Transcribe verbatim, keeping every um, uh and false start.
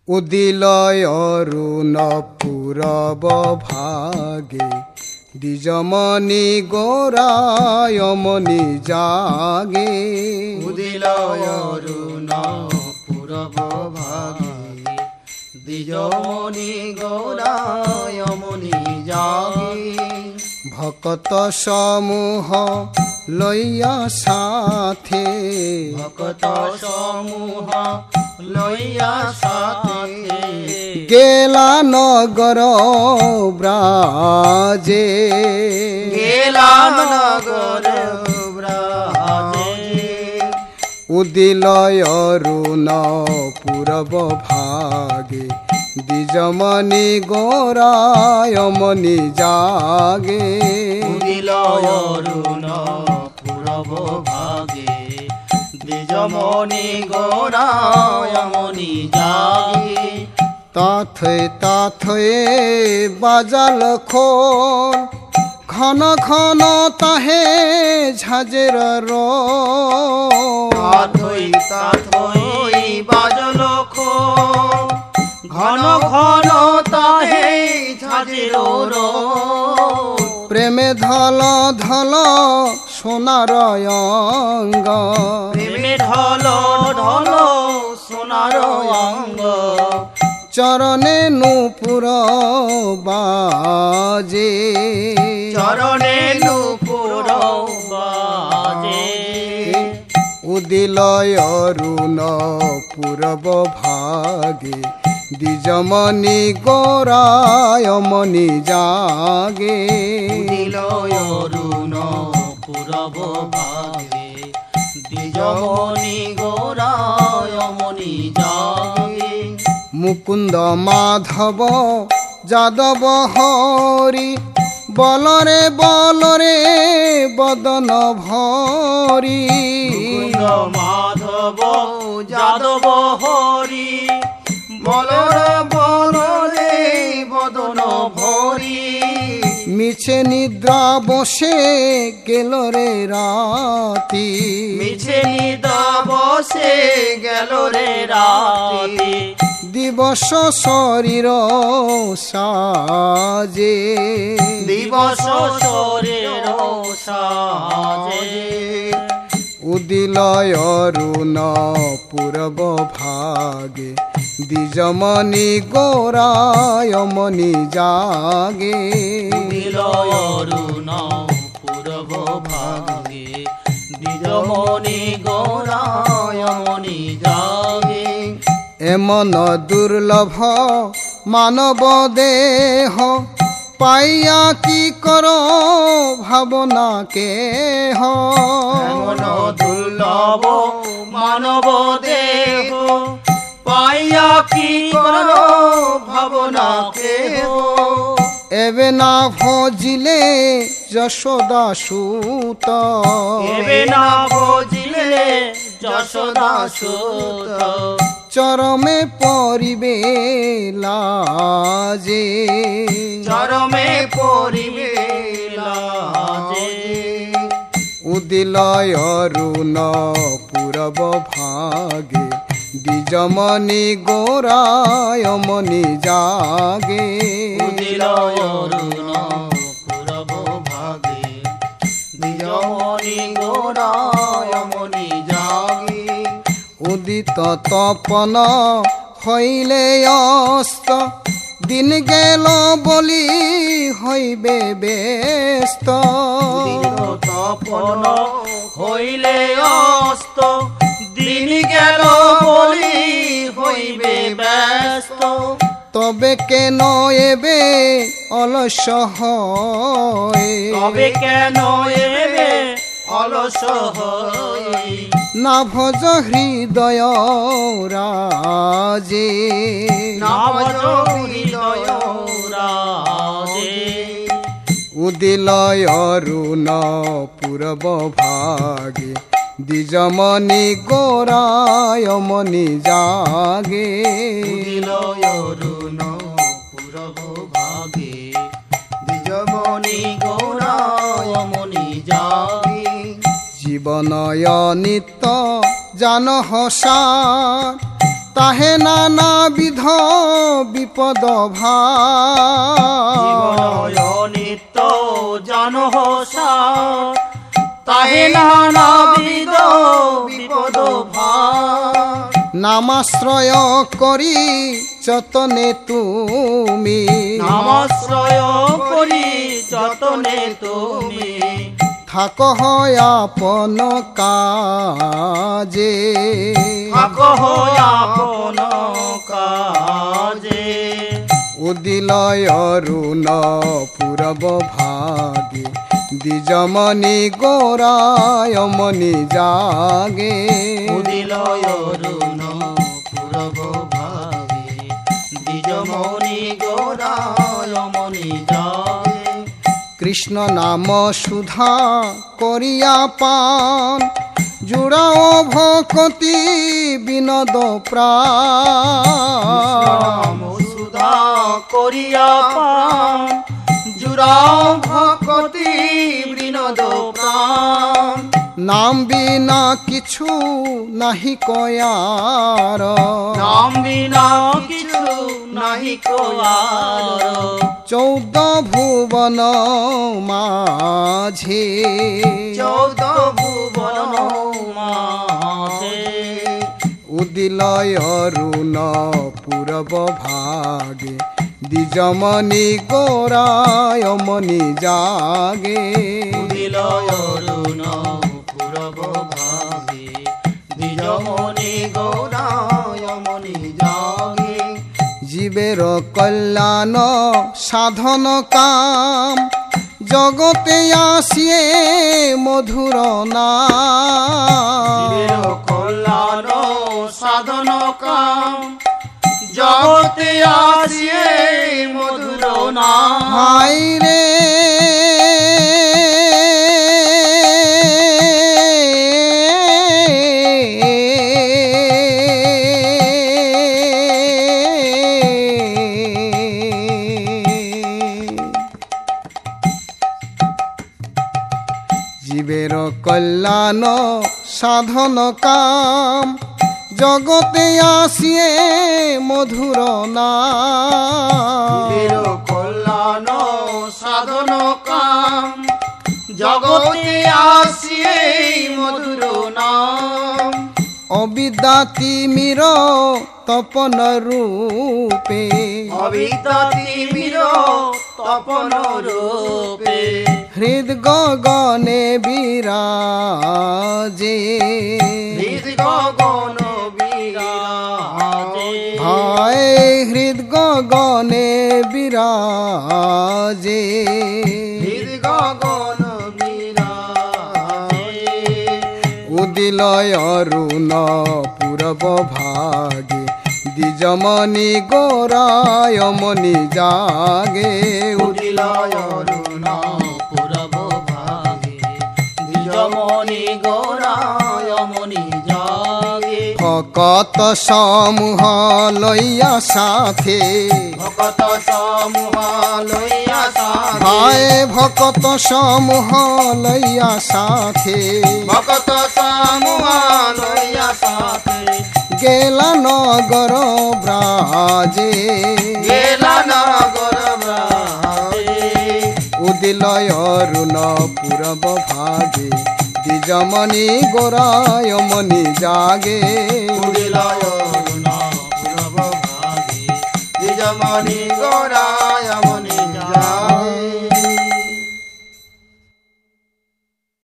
উদিলয় অৰুণ পূৰব ভাগে দ্বিজমণি গৌৰায়মণি জাগে। উদিলয় অৰুণ পূৰব ভাগে দ্বিজমণি গৌৰায়মণি জাগে। ভকত সমূহ লইয়া সাথে ভকত সমূহ লইয়া সাথে গেলা নগর ব্রাজে। গেলা নগর ব্রাজে। উদিলয় অৰুণ পূৰব ভাগে দ্বিজমণি গৌৰায়মণি জাগে। উদিলয় অৰুণ পূৰব ভাগে দ্বিজমণি গৌৰায়মণি জাগে। তাথে তাথে বাজাল খোল ঘন ঘন তাহে ঝাঁঝের রোল। তাথই তাথই বাজল খোল ঘন ঘন তাহে ঝাঁঝের রোল। প্রেমে ধল ধল সোনার অঙ্গ। প্রেমে ঢল ঢল সোনার অঙ্গ। চরণে নূপুর বাজে। চরণে নূপুর বাজে। উদিলয় অৰুণ পূৰব ভাগে দ্বিজমণি গৌৰায়মণি জাগে। উদিলয় অৰুণ পূৰব ভাগে দ্বিজমণি গৌৰায়মণি জাগে। মুকুন্দ মাধব যাদব হরি বলরে বলরে বদন ভরি। মুকুন্দ মাধব যাদব হরি বলরে বলরে বদন ভরি। মিছে নিদ্রা বসে গেল রে রাতি। মিছে নিদ্রা বসে গেল রে রাতি। দিবস শরীর সাজে। দিবস শরীর সাজে। উদিলয় অৰুণ পূৰব ভাগে দ্বিজমণি গৌৰায়মণি জাগে। উদিলয় অৰুণ পূৰব ভাগে দ্বিজমণি গৌৰায়মণি জাগে। এমন দুর্লভ মানব দেহ পাইয়া কি কর ভাবনা কেহ। এমন দুর্লভ মানব দেহ পাইয়া কি কর ভাবনা কেহ। এবে না ভজিলে যশোদা সুত। এবে না ভজিলে যশোদা সুত। চরমে পরিবে লাজে। চরমে পরিবে লাজে। উদিলয় অৰুণ পূৰব ভাগে দ্বিজমণি গৌৰায়মণি জাগে। উদিলয় অৰুণ পূৰব ভাগে দ্বিজমণি গৌৰায়মণি জাগে। উদিত তপন হইলে অস্ত দিন গেল বলি হইবে ব্যস্ত। তপন হইলে অস্ত দিন গেল বলি হইবে ব্যস্ত। তবে কেন এবে অলস হয়। তবে কেন এবে অলস হয়। না ভজ হৃদয় রাজে। না ভজ হৃদয় রাজে। উদিলয় অৰুণ পূৰব ভাগে দ্বিজমণি গৌৰায়মণি জাগে। উদিলয় অৰুণ পূৰব ভাগে দ্বিজমণি গৌৰায়মণি জাগে। জীবনয় নিত্য জান হসার তাহে নানা বিধ বিপদ ভার জীবনয় নিত্য জানহ সার তাহে নানা বিধ বিপদ ভার নামাশ্রয় করি যতনে তুমি নামাশ্রয় করি যতনে তুমি থাক হয় আপন কাজে থাক হয় আপন কাজে উদিলয় অরুণ পূরব ভাগে দ্বিজমণি গোরায় মণি জাগে উদিলয় অরুণ পূরব ভাগে দ্বিজমণি গোরায় মণি জাগে কৃষ্ণ নাম সুধা করিয়া পান জুড়াও ভকতি বিনোদ প্রাণ সুধা করিয়া পান জুড়াও ভকতি বিনোদ প্রাণ নাম বিনা কিছু নাহি কয়ার নাম বিনা কিছু নাহি কয়ার চৌদ ভুবন মাঝে চৌদ ভুবন মাঝে উদিলয় অরুণ পূরব ভাগে দ্বিজমণি গোরায় মণি জাগে উদিলয় অরুণ পূরব ভাগে দ্বিজমণি গোরায় মণি জাগে জীবের কল্যাণ সাধন কাম জগতে আসিয়ে মধুর নাম কল্যাণ সাধন কাম জগতে আসিয়ে মধুর নাম হাই রে জীবের কল্যাণ সাধন কাম জগতে আসিয়ে মধুর নাম কল্যাণ সাধন কাম জগতে আসিয়ে মধুর নাম অবিদ্যাতি মির তপন রূপে অবিদ্যাতি মির তপন রূপে হৃদ গগনে বিরাজে হৃদ গগন বিরাজে হায় হৃদ গগনে বিরাজে হৃদ গগন বিরাজে উদিলয় অরুণ পূরব ভাগে দ্বিজমণি গোরায় মণি জাগে উদিলয় অরুণ পূরব ভাগে দ্বিজমণি গোরায় মণি জাগে ভকত সমূহ লইয়া সাথে ভকত সমূহ লইয়া সাথে হায় ভকত সমূহ লইয়া সাথে ভকত সমূহ লইয়া সাথে গেলা নগর ব্রাজে গেলা নগর ব্রাজে উদিলয় অরুণ পূরব ভাগে দ্বিজমণি গোরায় মণি জাগে উদিলয় অরুণ পূরব ভাগে দ্বিজমণি